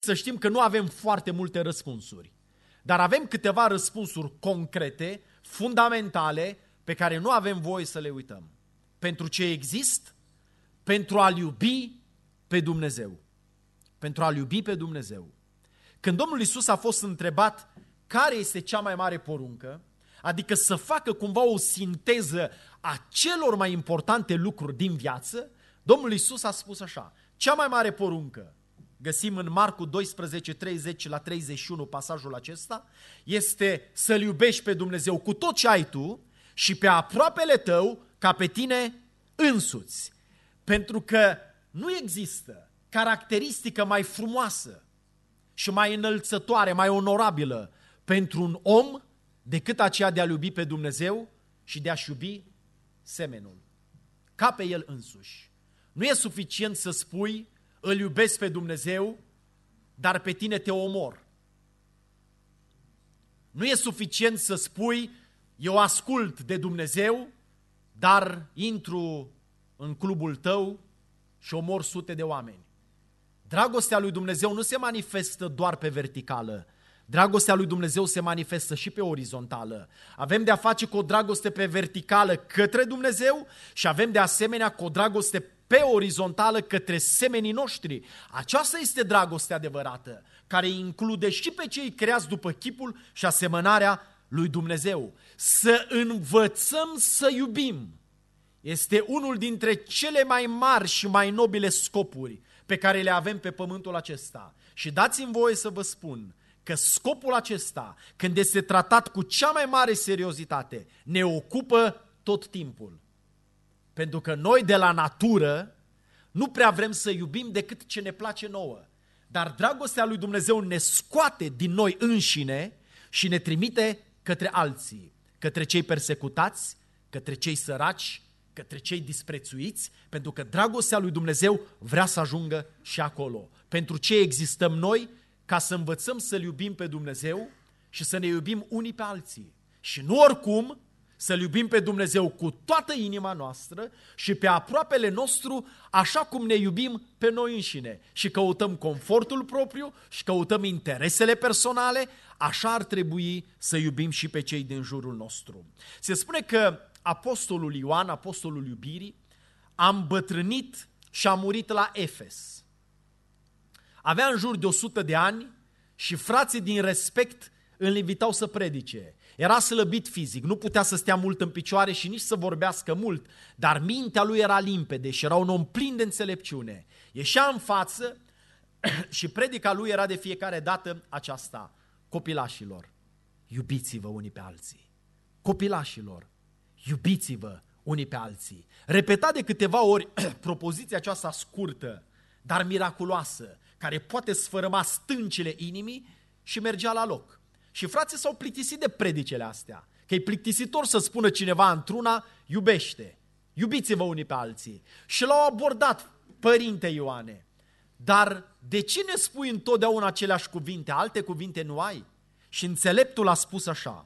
să știm că nu avem foarte multe răspunsuri, dar avem câteva răspunsuri concrete, fundamentale, pe care nu avem voie să le uităm. Pentru ce există? Pentru a-L iubi pe Dumnezeu. Pentru a-L iubi pe Dumnezeu. Când Domnul Iisus a fost întrebat care este cea mai mare poruncă, adică să facă cumva o sinteză a celor mai importante lucruri din viață, Domnul Iisus a spus așa: cea mai mare poruncă, găsim în Marcu 12, 30 la 31 pasajul acesta, este să-L iubești pe Dumnezeu cu tot ce ai tu și pe aproapele tău ca pe tine însuți. Pentru că nu există caracteristică mai frumoasă și mai înălțătoare, mai onorabilă pentru un om decât aceea de a-L iubi pe Dumnezeu și de a-și iubi semenul, ca pe el însuși. Nu e suficient să spui îl iubesc pe Dumnezeu, dar pe tine te omor. Nu e suficient să spui eu ascult de Dumnezeu, dar intru în clubul tău și omor sute de oameni. Dragostea lui Dumnezeu nu se manifestă doar pe verticală. Dragostea lui Dumnezeu se manifestă și pe orizontală. Avem de a face cu o dragoste pe verticală către Dumnezeu și avem de asemenea cu o dragoste pe orizontală către semenii noștri. Aceasta este dragostea adevărată, care include și pe cei creați după chipul și asemănarea lui Dumnezeu. Să învățăm să iubim este unul dintre cele mai mari și mai nobile scopuri pe care le avem pe pământul acesta. Și dați-mi voie să vă spun că scopul acesta, când este tratat cu cea mai mare seriozitate, ne ocupă tot timpul. Pentru că noi de la natură nu prea vrem să iubim decât ce ne place nouă. Dar dragostea lui Dumnezeu ne scoate din noi înșine și ne trimite către alții, către cei persecutați, către cei săraci, către cei disprețuiți, pentru că dragostea lui Dumnezeu vrea să ajungă și acolo. Pentru ce existăm noi? Ca să învățăm să-L iubim pe Dumnezeu și să ne iubim unii pe alții. Și nu oricum, să-L iubim pe Dumnezeu cu toată inima noastră și pe aproapele nostru așa cum ne iubim pe noi înșine. Și căutăm confortul propriu și căutăm interesele personale, așa ar trebui să iubim și pe cei din jurul nostru. Se spune că apostolul Ioan, apostolul iubirii, a îmbătrânit și a murit la Efes. Avea în jur de 100 de ani și frații din respect îl invitau să predice. Era slăbit fizic, nu putea să stea mult în picioare și nici să vorbească mult, dar mintea lui era limpede și era un om plin de înțelepciune. Ieșea în față și predica lui era de fiecare dată aceasta: copilașilor, iubiți-vă unii pe alții. Copilașilor, iubiți-vă unii pe alții. Repeta de câteva ori propoziția aceasta scurtă, dar miraculoasă, care poate sfărâma stâncile inimii și mergea la loc. Și frații s-au plictisit de predicele astea, că e plictisitor să spună cineva într-una, iubește, iubiți-vă unii pe alții. Și l-au abordat: părinte Ioane, dar de ce ne spui întotdeauna aceleași cuvinte, alte cuvinte nu ai? Și înțeleptul a spus așa: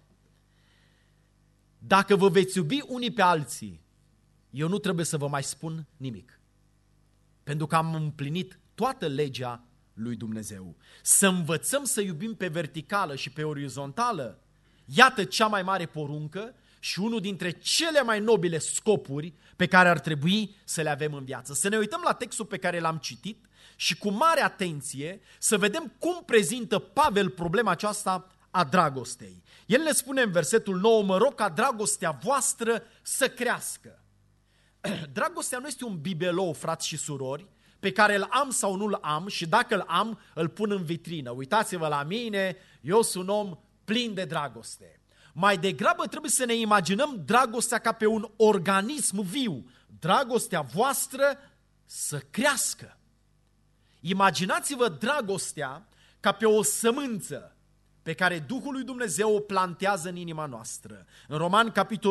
dacă vă veți iubi unii pe alții, eu nu trebuie să vă mai spun nimic, pentru că am împlinit toată legea lui Dumnezeu. Să învățăm să iubim pe verticală și pe orizontală, iată cea mai mare poruncă și unul dintre cele mai nobile scopuri pe care ar trebui să le avem în viață. Să ne uităm la textul pe care l-am citit și cu mare atenție să vedem cum prezintă Pavel problema aceasta a dragostei. El ne spune în versetul 9: mă rog ca dragostea voastră să crească. Dragostea nu este un bibelou, frați și surori, pe care îl am sau nu-l am și dacă îl am, îl pun în vitrină. Uitați-vă la mine, eu sunt un om plin de dragoste. Mai degrabă trebuie să ne imaginăm dragostea ca pe un organism viu. Dragostea voastră să crească. Imaginați-vă dragostea ca pe o sămânță pe care Duhul lui Dumnezeu o plantează în inima noastră. În Roman,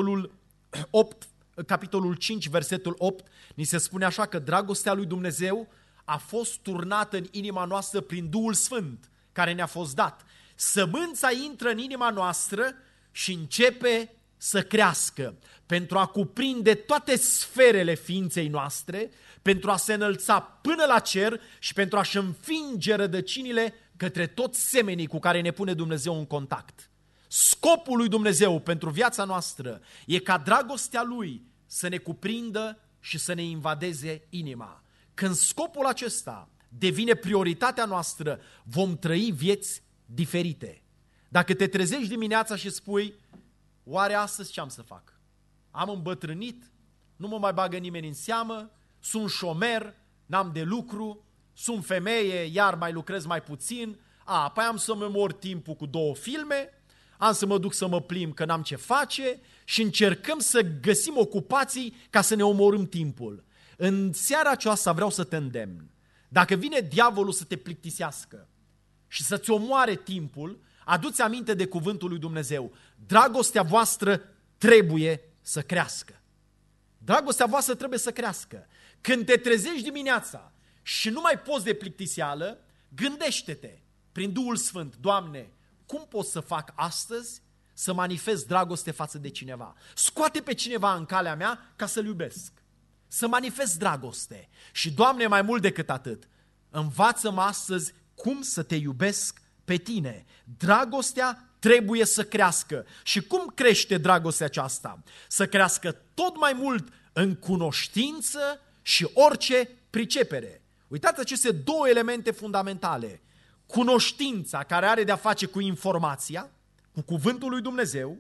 capitolul 5, versetul 8, ni se spune așa că dragostea lui Dumnezeu a fost turnată în inima noastră prin Duhul Sfânt care ne-a fost dat. Sămânța intră în inima noastră și începe să crească, pentru a cuprinde toate sferele ființei noastre, pentru a se înălța până la cer și pentru a-și înfinge rădăcinile către toți semenii cu care ne pune Dumnezeu în contact. Scopul lui Dumnezeu pentru viața noastră e ca dragostea Lui să ne cuprindă și să ne invadeze inima. Când scopul acesta devine prioritatea noastră, vom trăi vieți diferite. Dacă te trezești dimineața și spui, oare astăzi ce am să fac? Am îmbătrânit, nu mă mai bagă nimeni în seamă, sunt șomer, n-am de lucru, sunt femeie, iar mai lucrez mai puțin, apoi am să-mi mor timpul cu 2 filme, am să mă duc să mă plimb că n-am ce face și încercăm să găsim ocupații ca să ne omorâm timpul. În seara aceasta vreau să te îndemn. Dacă vine diavolul să te plictisească și să-ți omoare timpul, adu-ți aminte de cuvântul lui Dumnezeu. Dragostea voastră trebuie să crească. Dragostea voastră trebuie să crească. Când te trezești dimineața și nu mai poți de plictiseală, gândește-te prin Duhul Sfânt, Doamne, cum pot să fac astăzi să manifest dragoste față de cineva? Scoate pe cineva în calea mea ca să-l iubesc. Să manifest dragoste. Și, Doamne, mai mult decât atât, învață-mă astăzi cum să te iubesc pe tine. Dragostea trebuie să crească. Și cum crește dragostea aceasta? Să crească tot mai mult în cunoștință și orice pricepere. Uitați aceste 2 elemente fundamentale. Cunoștința care are de-a face cu informația, cu cuvântul lui Dumnezeu,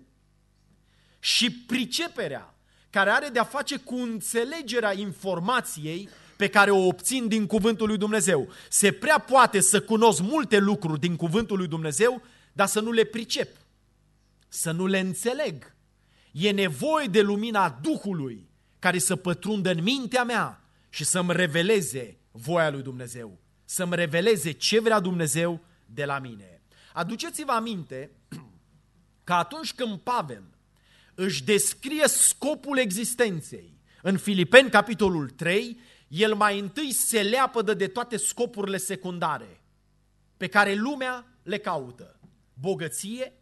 și priceperea care are de-a face cu înțelegerea informației pe care o obțin din cuvântul lui Dumnezeu. Se prea poate să cunosc multe lucruri din cuvântul lui Dumnezeu, dar să nu le pricep, să nu le înțeleg. E nevoie de lumina Duhului care să pătrundă în mintea mea și să-mi reveleze voia lui Dumnezeu, să-mi reveleze ce vrea Dumnezeu de la mine. Aduceți-vă aminte că atunci când Pavel își descrie scopul existenței în Filipeni, capitolul 3, el mai întâi se leapădă de toate scopurile secundare pe care lumea le caută. Bogăție,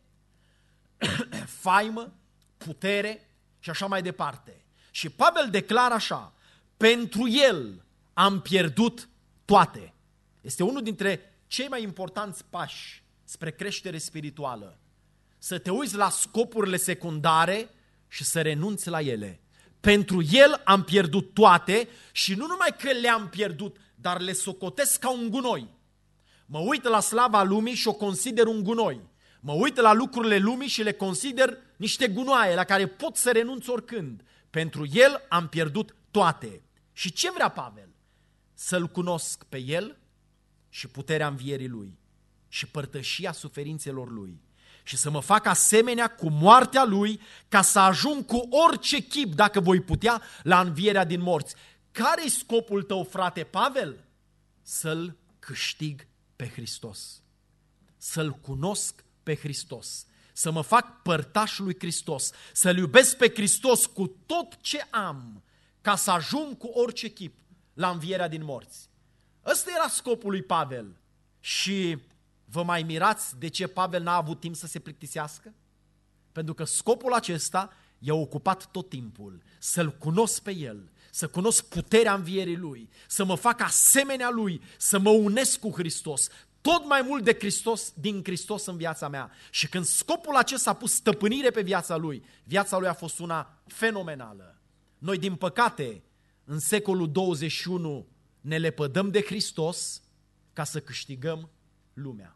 faimă, putere și așa mai departe. Și Pavel declară așa, pentru el am pierdut toate. Este unul dintre cei mai importanți pași spre creștere spirituală. Să te uiți la scopurile secundare și să renunți la ele. Pentru el am pierdut toate și nu numai că le-am pierdut, dar le socotesc ca un gunoi. Mă uit la slava lumii și o consider un gunoi. Mă uit la lucrurile lumii și le consider niște gunoaie la care pot să renunț oricând. Pentru el am pierdut toate. Și ce vrea Pavel? Să-l cunosc pe el și puterea învierii lui și părtășia suferințelor lui. Și să mă fac asemenea cu moartea lui, ca să ajung cu orice chip, dacă voi putea, la învierea din morți. Care-i scopul tău, frate Pavel? Să-l câștig pe Hristos. Să-l cunosc pe Hristos. Să mă fac părtaș lui Hristos. Să-l iubesc pe Hristos cu tot ce am, ca să ajung cu orice chip la învierea din morți. Ăsta era scopul lui Pavel. Și vă mai mirați de ce Pavel n-a avut timp să se plictisească? Pentru că scopul acesta i-a ocupat tot timpul. Să-L cunosc pe El, să cunosc puterea învierii Lui, să mă fac asemenea Lui, să mă unesc cu Hristos, tot mai mult de Hristos, din Hristos în viața mea. Și când scopul acesta a pus stăpânire pe viața Lui a fost una fenomenală. Noi, din păcate, în secolul 21 ne lepădăm de Hristos ca să câștigăm lumea.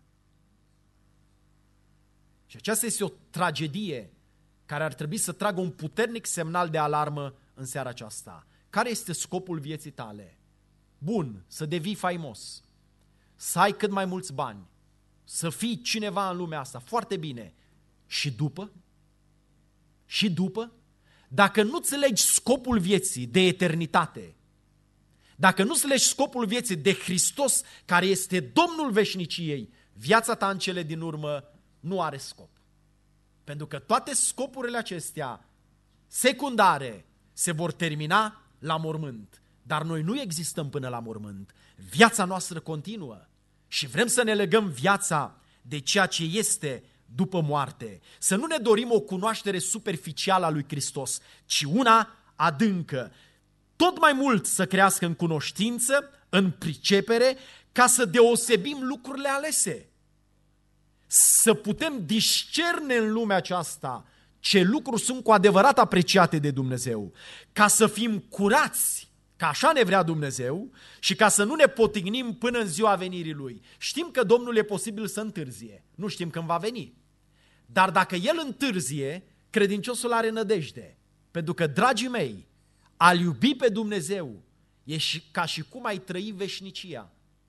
Și aceasta este o tragedie care ar trebui să tragă un puternic semnal de alarmă în seara aceasta. Care este scopul vieții tale? Bun, să devii faimos, să ai cât mai mulți bani, să fii cineva în lumea asta, foarte bine. Și după? Și după? Dacă nu înțelegi scopul vieții de eternitate, dacă nu înțelegi scopul vieții de Hristos, care este Domnul veșniciei, viața ta în cele din urmă nu are scop. Pentru că toate scopurile acestea secundare se vor termina la mormânt. Dar noi nu existăm până la mormânt. Viața noastră continuă și vrem să ne legăm viața de ceea ce este după moarte. Să nu ne dorim o cunoaștere superficială a lui Hristos, ci una adâncă. Tot mai mult să crească în cunoștință, în pricepere, ca să deosebim lucrurile alese. Să putem discerne în lumea aceasta ce lucruri sunt cu adevărat apreciate de Dumnezeu, ca să fim curați, că așa ne vrea Dumnezeu, și ca să nu ne potignim până în ziua venirii Lui. Știm că Domnul e posibil să întârzie, nu știm când va veni. Dar dacă El întârzie, credinciosul are nădejde. Pentru că, dragii mei, a-L iubi pe Dumnezeu e ca și cum ai trăi veșnicia.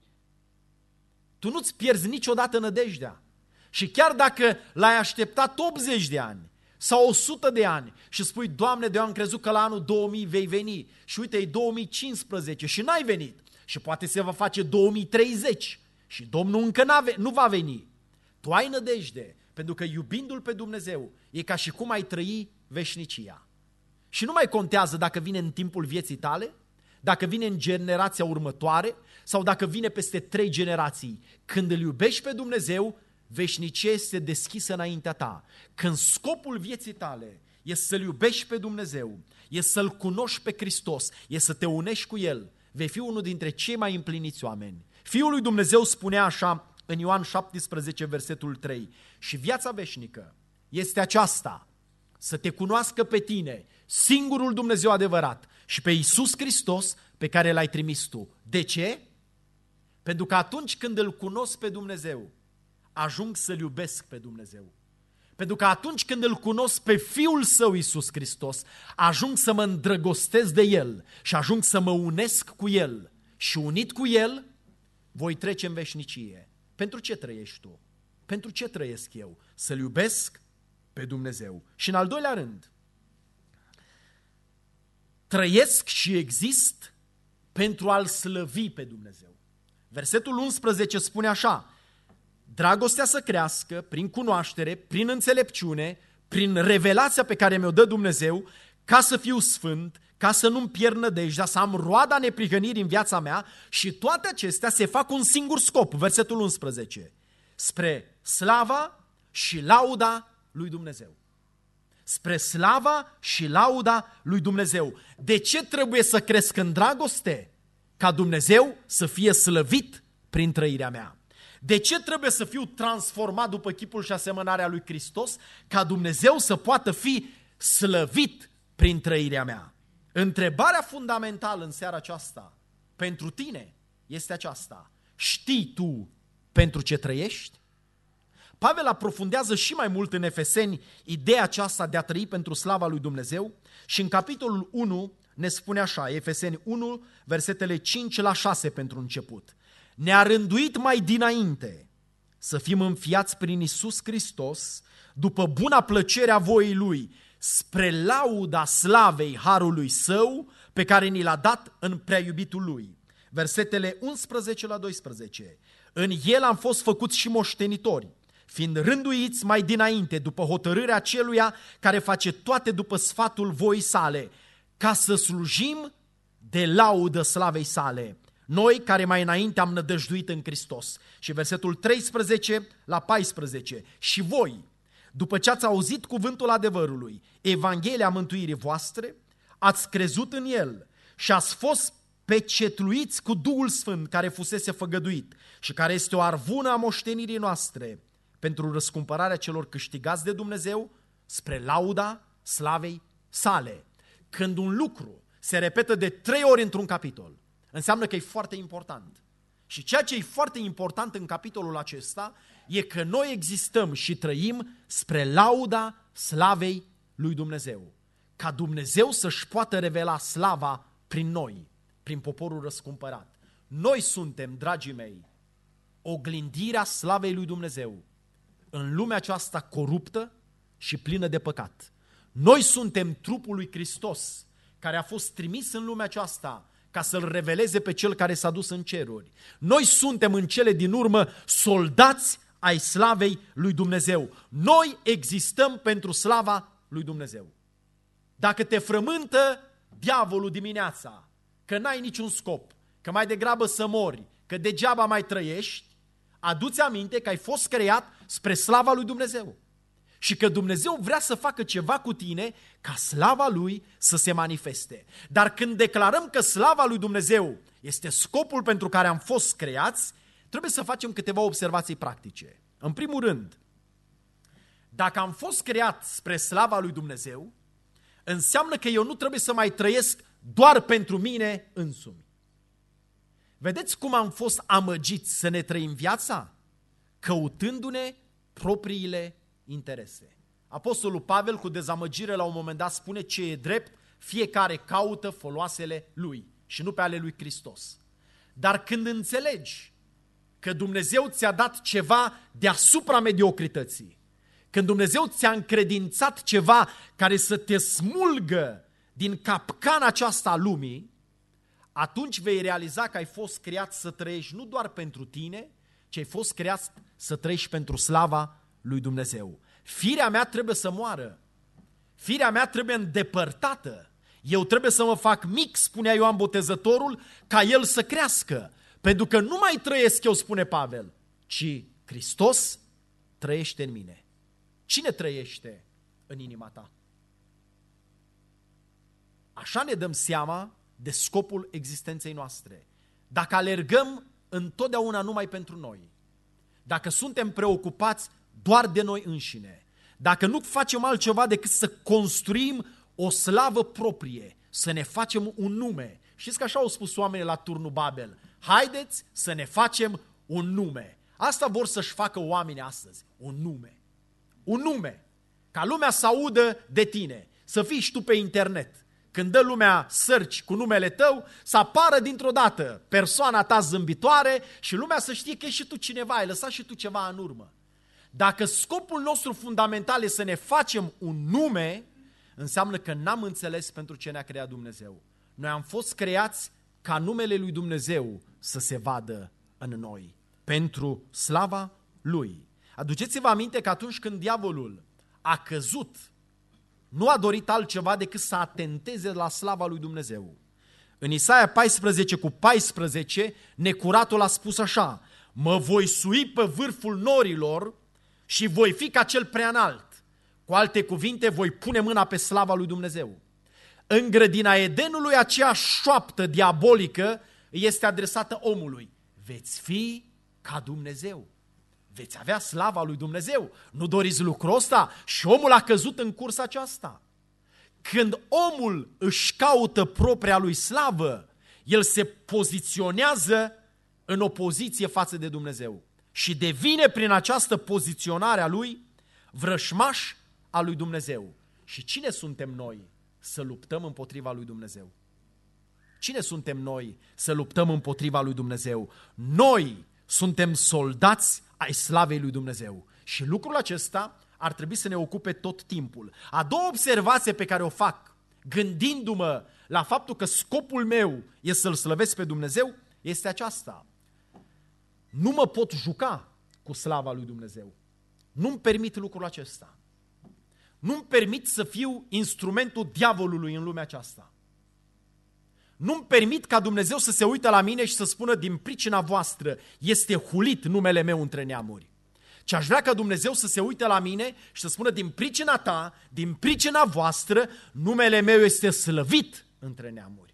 Tu nu-ți pierzi niciodată nădejdea. Și chiar dacă l-ai așteptat 80 de ani sau 100 de ani și spui, Doamne, de eu am crezut că la anul 2000 vei veni și uite, e 2015 și n-ai venit și poate se va face 2030 și Domnul încă nu va veni. Tu ai nădejde, pentru că iubindu-L pe Dumnezeu e ca și cum ai trăi veșnicia. Și nu mai contează dacă vine în timpul vieții tale, dacă vine în generația următoare sau dacă vine peste 3 generații. Când îl iubești pe Dumnezeu, veșnicia este deschisă înaintea ta. Când scopul vieții tale e să-L iubești pe Dumnezeu, e să-L cunoști pe Hristos, e să te unești cu El, vei fi unul dintre cei mai împliniți oameni. Fiul lui Dumnezeu spunea așa în Ioan 17, versetul 3, și viața veșnică este aceasta, să te cunoască pe tine, singurul Dumnezeu adevărat, și pe Iisus Hristos pe care L-ai trimis tu. De ce? Pentru că atunci când îl cunosc pe Dumnezeu, ajung să-L iubesc pe Dumnezeu. Pentru că atunci când îl cunosc pe Fiul Său Iisus Hristos, ajung să mă îndrăgostesc de El și ajung să mă unesc cu El. Și unit cu El, voi trece în veșnicie. Pentru ce trăiești tu? Pentru ce trăiesc eu? Să-L iubesc pe Dumnezeu. Și în al doilea rând, trăiesc și exist pentru a-L slăvi pe Dumnezeu. Versetul 11 spune așa, dragostea să crească prin cunoaștere, prin înțelepciune, prin revelația pe care mi-o dă Dumnezeu, ca să fiu sfânt, ca să nu-mi pierd nădejdea, să am roada neprihănirii în viața mea, și toate acestea se fac un singur scop, versetul 11, spre slava și lauda lui Dumnezeu. Spre slava și lauda lui Dumnezeu. De ce trebuie să cresc în dragoste? Ca Dumnezeu să fie slăvit prin trăirea mea. De ce trebuie să fiu transformat după chipul și asemănarea lui Hristos? Ca Dumnezeu să poată fi slăvit prin trăirea mea. Întrebarea fundamentală în seara aceasta pentru tine este aceasta. Știi tu pentru ce trăiești? Pavel aprofundează și mai mult în Efeseni ideea aceasta de a trăi pentru slava lui Dumnezeu și în capitolul 1 ne spune așa, Efeseni 1, versetele 5 la 6 pentru început. Ne-a rânduit mai dinainte să fim înfiați prin Iisus Hristos după buna plăcere a voii Lui, spre lauda slavei harului Său pe care ni l-a dat în prea iubitul Lui. Versetele 11 la 12. În El am fost făcuți și moștenitori, fiind rânduiți mai dinainte după hotărârea celuia care face toate după sfatul voii sale, ca să slujim de laudă slavei sale, noi care mai înainte am nădăjduit în Hristos. Și versetul 13 la 14. Și voi, după ce ați auzit cuvântul adevărului, Evanghelia mântuirii voastre, ați crezut în El și ați fost pecetluiți cu Duhul Sfânt care fusese făgăduit și care este o arvună a moștenirii noastre pentru răscumpărarea celor câștigați de Dumnezeu spre lauda slavei sale. Când un lucru se repetă de 3 ori într-un capitol, înseamnă că e foarte important. Și ceea ce e foarte important în capitolul acesta e că noi existăm și trăim spre lauda slavei lui Dumnezeu. Ca Dumnezeu să-și poată revela slava prin noi, prin poporul răscumpărat. Noi suntem, dragii mei, oglindirea slavei lui Dumnezeu în lumea aceasta coruptă și plină de păcat. Noi suntem trupul lui Hristos, care a fost trimis în lumea aceasta ca să-L reveleze pe Cel care s-a dus în ceruri. Noi suntem în cele din urmă soldați ai slavei lui Dumnezeu. Noi existăm pentru slava lui Dumnezeu. Dacă te frământă diavolul dimineața, că n-ai niciun scop, că mai degrabă să mori, că degeaba mai trăiești, adu-ți aminte că ai fost creat spre slava lui Dumnezeu. Și că Dumnezeu vrea să facă ceva cu tine ca slava Lui să se manifeste. Dar când declarăm că slava lui Dumnezeu este scopul pentru care am fost creați, trebuie să facem câteva observații practice. În primul rând, dacă am fost creat spre slava lui Dumnezeu, înseamnă că eu nu trebuie să mai trăiesc doar pentru mine însumi. Vedeți cum am fost amăgiți să ne trăim viața? Căutându-ne propriile interese. Apostolul Pavel, cu dezamăgire, la un moment dat spune: ce e drept, fiecare caută foloasele lui și nu pe ale lui Hristos. Dar când înțelegi că Dumnezeu ți-a dat ceva deasupra mediocrității, când Dumnezeu ți-a încredințat ceva care să te smulgă din capcana aceasta a lumii, atunci vei realiza că ai fost creat să trăiești nu doar pentru tine, ci ai fost creat să trăiești pentru slava lui Dumnezeu. Firea mea trebuie să moară. Firea mea trebuie îndepărtată. Eu trebuie să mă fac mic, spunea Ioan Botezătorul, ca el să crească. Pentru că nu mai trăiesc eu, spune Pavel, ci Hristos trăiește în mine. Cine trăiește în inima ta? Așa ne dăm seama de scopul existenței noastre. Dacă alergăm întotdeauna numai pentru noi, dacă suntem preocupați doar de noi înșine, dacă nu facem altceva decât să construim o slavă proprie, să ne facem un nume. Știți că așa au spus oamenii la turnul Babel: haideți să ne facem un nume. Asta vor să-și facă oamenii astăzi, un nume. Un nume, ca lumea să audă de tine, să fii și tu pe internet. Când dă lumea search cu numele tău, să apară dintr-o dată persoana ta zâmbitoare și lumea să știe că ești și tu cineva, ai lăsat și tu ceva în urmă. Dacă scopul nostru fundamental e să ne facem un nume, înseamnă că n-am înțeles pentru ce ne-a creat Dumnezeu. Noi am fost creați ca numele lui Dumnezeu să se vadă în noi, pentru slava Lui. Aduceți-vă aminte că atunci când diavolul a căzut, nu a dorit altceva decât să atenteze la slava lui Dumnezeu. În Isaia 14:14, necuratul a spus așa: mă voi sui pe vârful norilor și voi fi ca cel preanalt. Cu alte cuvinte, voi pune mâna pe slava lui Dumnezeu. În grădina Edenului, aceeași șoaptă diabolică este adresată omului: veți fi ca Dumnezeu. Veți avea slava lui Dumnezeu. Nu doriți lucrul ăsta? Și omul a căzut în cursa aceasta. Când omul își caută propria lui slavă, el se poziționează în opoziție față de Dumnezeu și devine prin această poziționare a lui vrășmaș al lui Dumnezeu. Și cine suntem noi să luptăm împotriva lui Dumnezeu? Cine suntem noi să luptăm împotriva lui Dumnezeu? Noi suntem soldați ai slavei lui Dumnezeu. Și lucrul acesta ar trebui să ne ocupe tot timpul. A doua observație pe care o fac, gândindu-mă la faptul că scopul meu este să-L slăvesc pe Dumnezeu, este aceasta: nu mă pot juca cu slava lui Dumnezeu. Nu-mi permit lucrul acesta. Nu-mi permit să fiu instrumentul diavolului în lumea aceasta. Nu-mi permit ca Dumnezeu să se uite la mine și să spună: din pricina voastră este hulit numele meu între neamuri. Ci aș vrea ca Dumnezeu să se uite la mine și să spună: din pricina ta, din pricina voastră, numele meu este slăvit între neamuri.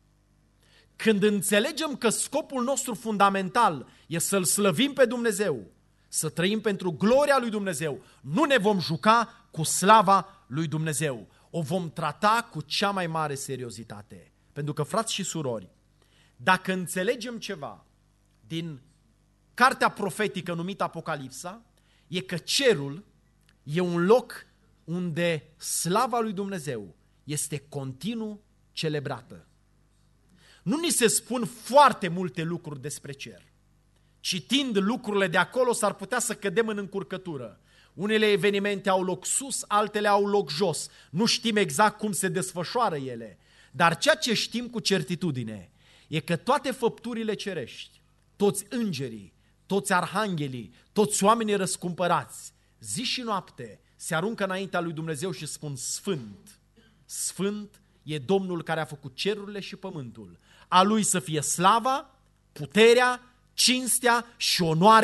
Când înțelegem că scopul nostru fundamental e să-L slăvim pe Dumnezeu, să trăim pentru gloria lui Dumnezeu, nu ne vom juca cu slava lui Dumnezeu. O vom trata cu cea mai mare seriozitate. Pentru că, frați și surori, dacă înțelegem ceva din cartea profetică numită Apocalipsa, e că cerul e un loc unde slava lui Dumnezeu este continuu celebrată. Nu ni se spun foarte multe lucruri despre cer. Citind lucrurile de acolo, s-ar putea să cădem în încurcătură. Unele evenimente au loc sus, altele au loc jos. Nu știm exact cum se desfășoară ele. Dar ceea ce știm cu certitudine e că toate făpturile cerești, toți îngerii, toți arhanghelii, toți oamenii răscumpărați, zi și noapte, se aruncă înaintea lui Dumnezeu și spun: Sfânt, Sfânt e Domnul care a făcut cerurile și pământul. A Lui să fie slava, puterea, cinstea și onoarea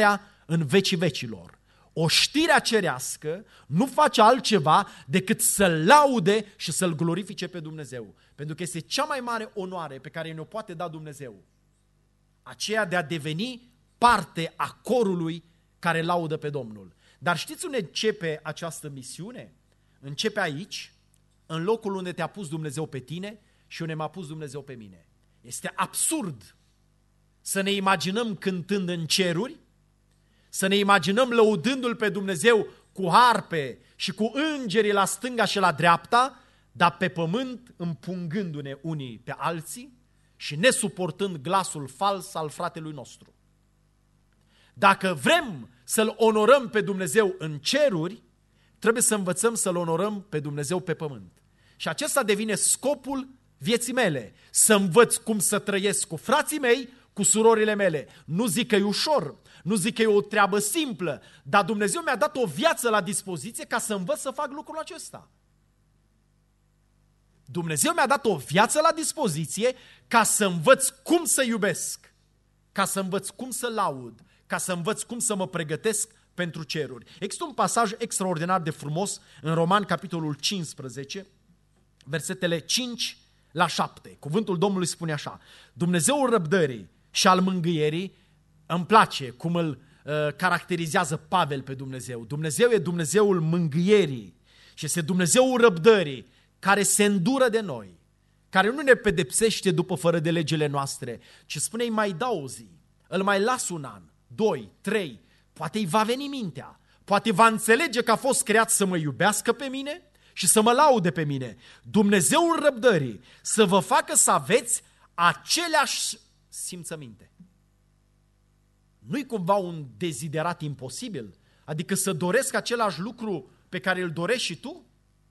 în vecii vecilor. Oștirea cerească nu face altceva decât să-L laude și să-L glorifice pe Dumnezeu. Pentru că este cea mai mare onoare pe care ne-o poate da Dumnezeu. Aceea de a deveni parte a corului care laudă pe Domnul. Dar știți unde începe această misiune? Începe aici, în locul unde te-a pus Dumnezeu pe tine și unde m-a pus Dumnezeu pe mine. Este absurd să ne imaginăm cântând în ceruri, să ne imaginăm lăudându-L pe Dumnezeu cu harpe și cu îngerii la stânga și la dreapta, dar pe pământ împungându-ne unii pe alții și nesuportând glasul fals al fratelui nostru. Dacă vrem să-L onorăm pe Dumnezeu în ceruri, trebuie să învățăm să-L onorăm pe Dumnezeu pe pământ. Și acesta devine scopul vieții mele, să învăț cum să trăiesc cu frații mei, cu surorile mele. Nu zic că e ușor, nu zic că e o treabă simplă, dar Dumnezeu mi-a dat o viață la dispoziție ca să învăț să fac lucrul acesta. Dumnezeu mi-a dat o viață la dispoziție ca să învăț cum să iubesc, ca să învăț cum să laud, ca să învăț cum să mă pregătesc pentru ceruri. Există un pasaj extraordinar de frumos în Roman, capitolul 15, versetele 5 la 7. Cuvântul Domnului spune așa: Dumnezeul răbdării și al mângâierii, îmi place cum îl caracterizează Pavel pe Dumnezeu. Dumnezeu e Dumnezeul mângâierii și este Dumnezeul răbdării care se îndură de noi, care nu ne pedepsește după fără de legile noastre, ci spune îi mai dau o zi, îl mai las un an, 2, 3, poate îi va veni mintea, poate va înțelege că a fost creat să mă iubească pe mine și să mă laude pe mine. Dumnezeul răbdării să vă facă să aveți aceleași simțăminte. Nu-i cumva un deziderat imposibil? Adică să doresc același lucru pe care îl dorești și tu?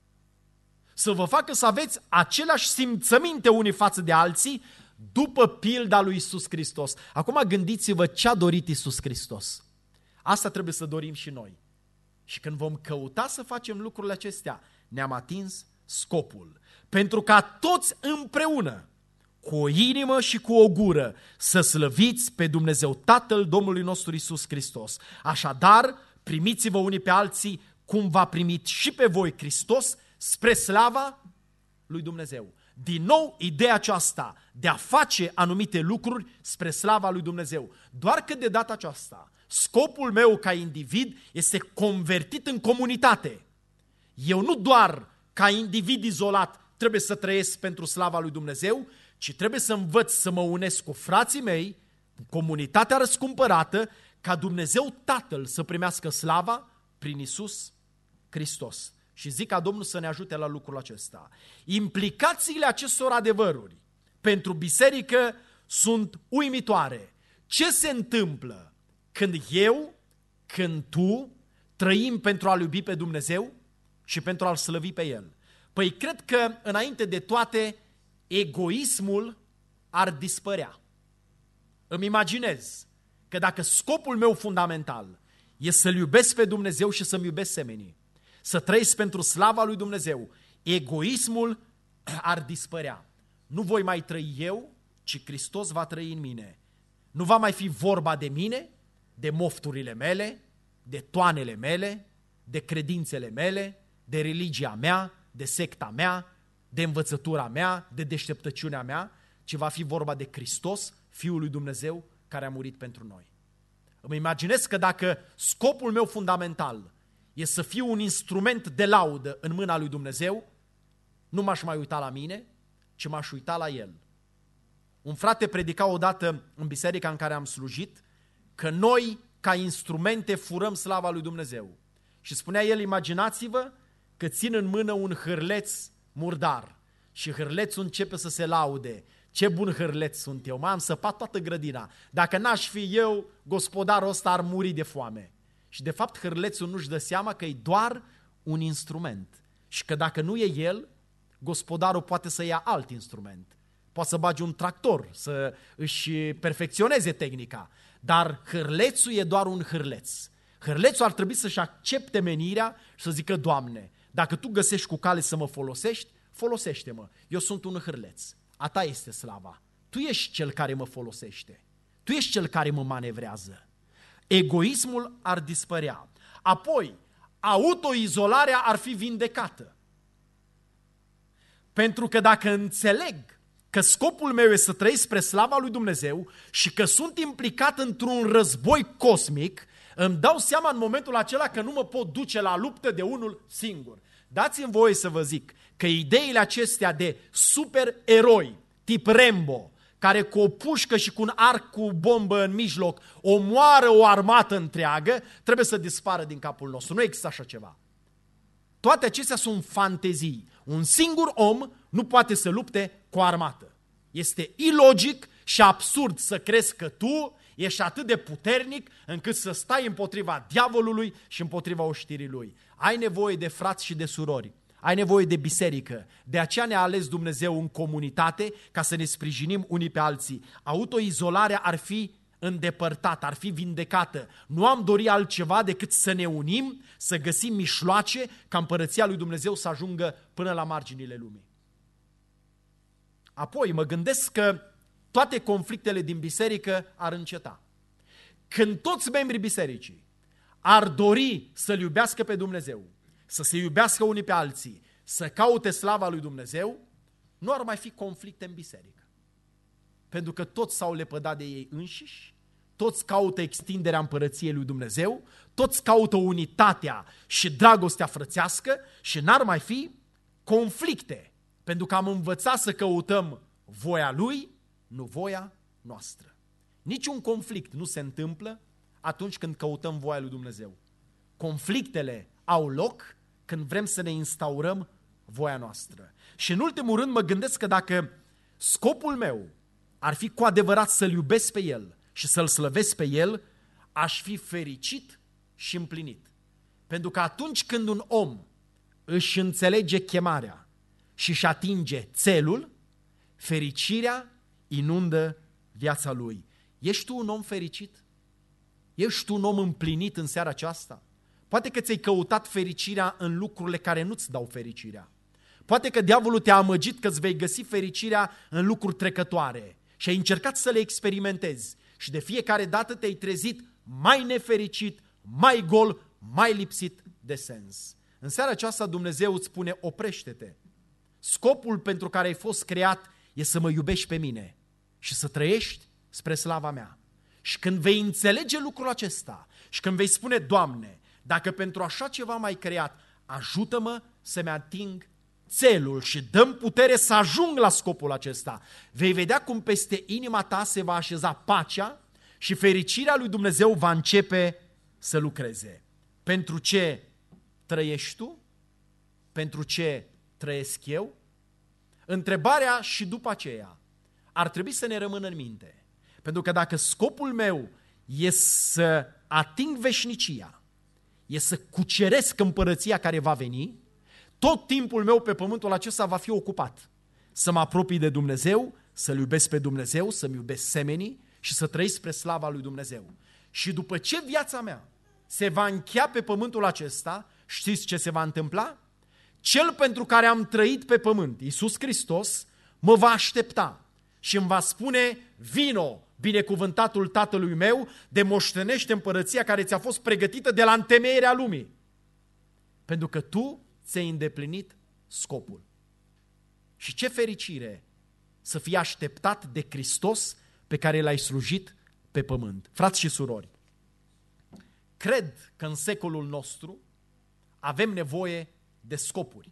Să vă facă să aveți aceleași simțăminte unii față de alții după pilda lui Iisus Hristos. Acum gândiți-vă ce a dorit Iisus Hristos. Asta trebuie să dorim și noi. Și când vom căuta să facem lucrurile acestea, ne-am atins scopul. Pentru ca toți împreună, cu o inimă și cu o gură, să slăviți pe Dumnezeu Tatăl Domnului nostru Iisus Hristos. Așadar, primiți-vă unii pe alții cum v-a primit și pe voi Hristos spre slava lui Dumnezeu. Din nou, ideea aceasta de a face anumite lucruri spre slava lui Dumnezeu. Doar că de data aceasta, scopul meu ca individ este convertit în comunitate. Eu nu doar ca individ izolat trebuie să trăiesc pentru slava lui Dumnezeu, ci trebuie să învăț să mă unesc cu frații mei, cu comunitatea răscumpărată, ca Dumnezeu Tatăl să primească slava prin Iisus Hristos. Și zic ca Domnul să ne ajute la lucrul acesta. Implicațiile acestor adevăruri pentru biserică sunt uimitoare. Ce se întâmplă când eu, când tu trăim pentru a-L iubi pe Dumnezeu și pentru a-L slăvi pe El? Păi cred că înainte de toate egoismul ar dispărea. Îmi imaginez că dacă scopul meu fundamental e să-L iubesc pe Dumnezeu și să-mi iubesc semenii, să trăiesc pentru slava lui Dumnezeu, egoismul ar dispărea. Nu voi mai trăi eu, ci Hristos va trăi în mine. Nu va mai fi vorba de mine, de mofturile mele, de toanele mele, de credințele mele, de religia mea, de secta mea, de învățătura mea, de deșteptăciunea mea, ci va fi vorba de Hristos, Fiul lui Dumnezeu, care a murit pentru noi. Îmi imaginez că dacă scopul meu fundamental e să fiu un instrument de laudă în mâna lui Dumnezeu, nu m-aș mai uita la mine, ci m-aș uita la El. Un frate predica odată în biserica în care am slujit că noi, ca instrumente, furăm slava lui Dumnezeu. Și spunea el, imaginați-vă că țin în mână un hârleț murdar și hârlețul începe să se laude. Ce bun hârleț sunt eu, m-am săpat toată grădina. Dacă n-aș fi eu, gospodarul ăsta ar muri de foame. Și de fapt hârlețul nu-și dă seama că e doar un instrument. Și că dacă nu e el, gospodarul poate să ia alt instrument. Poate să bage un tractor, să își perfecționeze tehnica. Dar hârlețul e doar un hârleț. Hârlețul ar trebui să-și accepte menirea și să zică, Doamne, dacă Tu găsești cu cale să mă folosești, folosește-mă. Eu sunt un hârleț. A Ta este slava. Tu ești cel care mă folosește. Tu ești cel care mă manevrează. Egoismul ar dispărea. Apoi, autoizolarea ar fi vindecată. Pentru că dacă înțeleg că scopul meu este să trăiesc spre slava lui Dumnezeu și că sunt implicat într-un război cosmic, îmi dau seama în momentul acela că nu mă pot duce la luptă de unul singur. Dați-mi voie să vă zic că ideile acestea de supereroi, tip Rambo, care cu o pușcă și cu un arc cu bombă în mijloc omoară o armată întreagă, trebuie să dispară din capul nostru. Nu există așa ceva. Toate acestea sunt fantezii. Un singur om nu poate să lupte cu o armată. Este ilogic și absurd să crezi că tu ești atât de puternic încât să stai împotriva diavolului și împotriva oștirii lui. Ai nevoie de frați și de surori. Ai nevoie de biserică. De aceea ne-a ales Dumnezeu în comunitate ca să ne sprijinim unii pe alții. Autoizolarea ar fi îndepărtată, ar fi vindecată. Nu am dorit altceva decât să ne unim, să găsim mijloace ca împărăția lui Dumnezeu să ajungă până la marginile lumii. Apoi mă gândesc că toate conflictele din biserică ar înceta. Când toți membrii bisericii ar dori să-L iubească pe Dumnezeu, să se iubească unii pe alții, să caute slava lui Dumnezeu, nu ar mai fi conflicte în biserică. Pentru că toți s-au lepădat de ei înșiși, toți caută extinderea împărăției lui Dumnezeu, toți caută unitatea și dragostea frățească și n-ar mai fi conflicte. Pentru că am învățat să căutăm voia Lui, nu voia noastră. Niciun conflict nu se întâmplă atunci când căutăm voia lui Dumnezeu. Conflictele au loc când vrem să ne instaurăm voia noastră. Și în ultimul rând mă gândesc că dacă scopul meu ar fi cu adevărat să-L iubesc pe El și să-L slăvesc pe El, aș fi fericit și împlinit. Pentru că atunci când un om își înțelege chemarea și își atinge țelul, fericirea inundă viața lui. Ești tu un om fericit? Ești tu un om împlinit în seara aceasta? Poate că ți-ai căutat fericirea în lucrurile care nu-ți dau fericirea. Poate că diavolul te-a amăgit că îți vei găsi fericirea în lucruri trecătoare și ai încercat să le experimentezi și de fiecare dată te-ai trezit mai nefericit, mai gol, mai lipsit de sens. În seara aceasta Dumnezeu îți spune: oprește-te. Scopul pentru care ai fost creat e să mă iubești pe mine și să trăiești spre slava mea. Și când vei înțelege lucrul acesta și când vei spune: Doamne, dacă pentru așa ceva m-ai creat, ajută-mă să-mi ating țelul și dă-mi putere să ajung la scopul acesta, vei vedea cum peste inima ta se va așeza pacea și fericirea lui Dumnezeu va începe să lucreze. Pentru ce trăiești tu? Pentru ce trăiesc eu? Întrebarea și după aceea ar trebui să ne rămână în minte. Pentru că dacă scopul meu e să ating veșnicia, e să cuceresc împărăția care va veni, tot timpul meu pe pământul acesta va fi ocupat. Să mă apropii de Dumnezeu, să-L iubesc pe Dumnezeu, să-mi iubesc semenii și să trăiesc spre slava lui Dumnezeu. Și după ce viața mea se va încheia pe pământul acesta, știți ce se va întâmpla? Cel pentru care am trăit pe pământ, Iisus Hristos, mă va aștepta și îmi va spune: vino, binecuvântatul Tatălui meu, de moștenește împărăția care ți-a fost pregătită de la întemeierea lumii. Pentru că tu ți-ai îndeplinit scopul. Și ce fericire să fii așteptat de Hristos pe care l-ai slujit pe pământ. Frați și surori, cred că în secolul nostru avem nevoie de scopuri.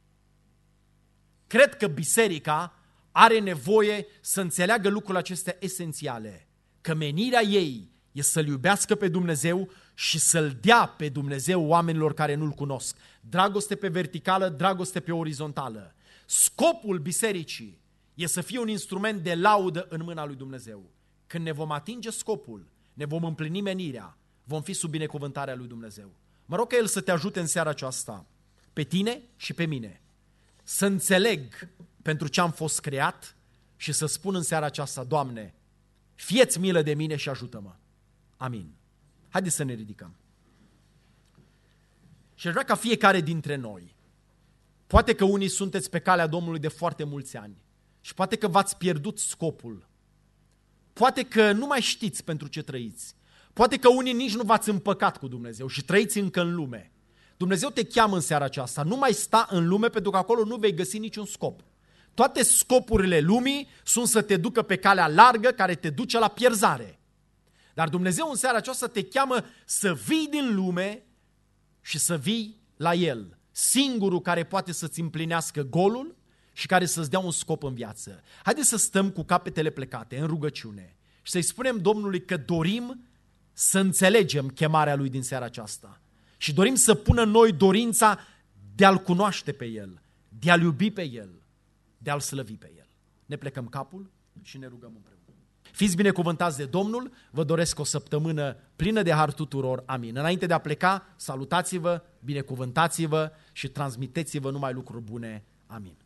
Cred că biserica are nevoie să înțeleagă lucrurile acestea esențiale, că menirea ei e să-L iubească pe Dumnezeu și să-L dea pe Dumnezeu oamenilor care nu-L cunosc. Dragoste pe verticală, dragoste pe orizontală. Scopul bisericii e să fie un instrument de laudă în mâna lui Dumnezeu. Când ne vom atinge scopul, ne vom împlini menirea, vom fi sub binecuvântarea lui Dumnezeu. Mă rog ca El să te ajute în seara aceasta, pe tine și pe mine, să înțeleg pentru ce am fost creat și să spun în seara aceasta: Doamne, fie-ți milă de mine și ajută-mă. Amin. Haideți să ne ridicăm. Și aș vrea ca fiecare dintre noi, poate că unii sunteți pe calea Domnului de foarte mulți ani și poate că v-ați pierdut scopul, poate că nu mai știți pentru ce trăiți, Poate că unii nici nu v-ați împăcat cu Dumnezeu și trăiți încă în lume. Dumnezeu te cheamă în seara aceasta, nu mai sta în lume pentru că acolo nu vei găsi niciun scop. Toate scopurile lumii sunt să te ducă pe calea largă care te duce la pierzare. Dar Dumnezeu în seara aceasta te cheamă să vii din lume și să vii la El. Singurul care poate să-ți împlinească golul și care să-ți dea un scop în viață. Haideți să stăm cu capetele plecate în rugăciune și să-i spunem Domnului că dorim să înțelegem chemarea Lui din seara aceasta. Și dorim să pună în noi dorința de a-L cunoaște pe El, de a-L iubi pe El, de a-L slăvi pe El. Ne plecăm capul și ne rugăm împreună. Fiți binecuvântați de Domnul, vă doresc o săptămână plină de har tuturor, amin. Înainte de a pleca, salutați-vă, binecuvântați-vă și transmiteți-vă numai lucruri bune, amin.